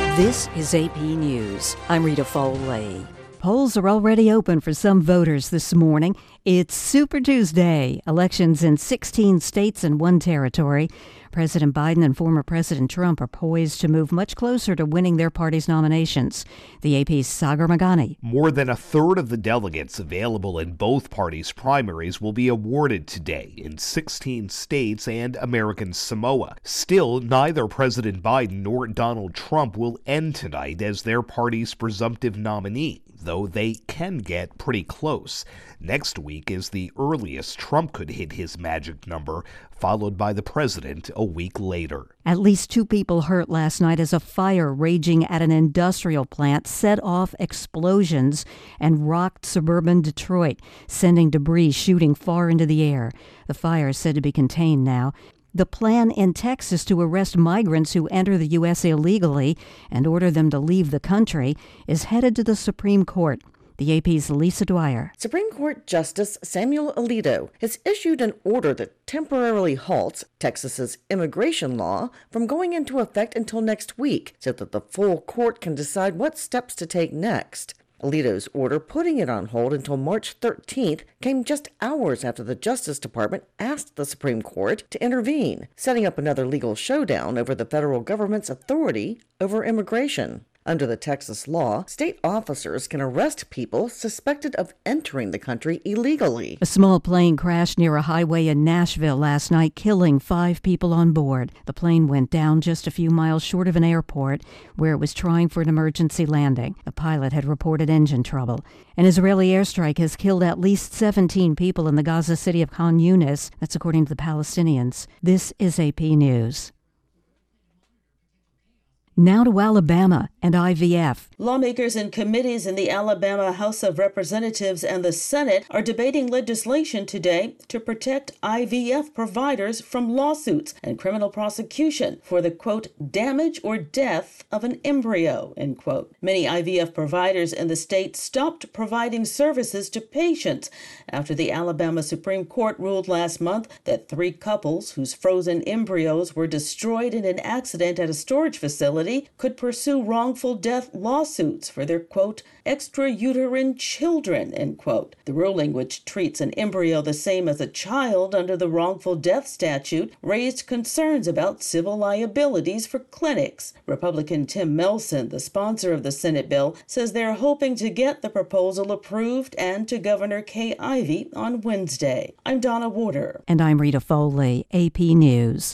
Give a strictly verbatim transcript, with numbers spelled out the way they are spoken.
This is A P News. I'm Rita Foley. Polls are already open for some voters this morning. It's Super Tuesday. Elections in sixteen states and one territory. President Biden and former President Trump are poised to move much closer to winning their party's nominations. The A P's Sagar Meghani. More than a third of the delegates available in both parties' primaries will be awarded today in sixteen states and American Samoa. Still, neither President Biden nor Donald Trump will end tonight as their party's presumptive nominee, though they can get pretty close. Next week is the earliest Trump could hit his magic number, followed by the president a week later. At least two people hurt last night as a fire raging at an industrial plant set off explosions and rocked suburban Detroit, sending debris shooting far into the air. The fire is said to be contained now. The plan in Texas to arrest migrants who enter the U S illegally and order them to leave the country is headed to the Supreme Court. The A P's Lisa Dwyer. Supreme Court Justice Samuel Alito has issued an order that temporarily halts Texas's immigration law from going into effect until next week so that the full court can decide what steps to take next. Alito's order putting it on hold until March thirteenth came just hours after the Justice Department asked the Supreme Court to intervene, setting up another legal showdown over the federal government's authority over immigration. Under the Texas law, state officers can arrest people suspected of entering the country illegally. A small plane crashed near a highway in Nashville last night, killing five people on board. The plane went down just a few miles short of an airport where it was trying for an emergency landing. The pilot had reported engine trouble. An Israeli airstrike has killed at least seventeen people in the Gaza city of Khan Yunis. That's according to the Palestinians. This is A P News. Now to Alabama and I V F. Lawmakers and committees in the Alabama House of Representatives and the Senate are debating legislation today to protect I V F providers from lawsuits and criminal prosecution for the, quote, damage or death of an embryo, end quote. Many I V F providers in the state stopped providing services to patients after the Alabama Supreme Court ruled last month that three couples whose frozen embryos were destroyed in an accident at a storage facility could pursue wrongful death lawsuits for their, quote, extrauterine children, end quote. The ruling, which treats an embryo the same as a child under the wrongful death statute, raised concerns about civil liabilities for clinics. Republican Tim Melson, the sponsor of the Senate bill, says they're hoping to get the proposal approved and to Governor Kay Ivey on Wednesday. I'm Donna Warder. And I'm Rita Foley, A P News.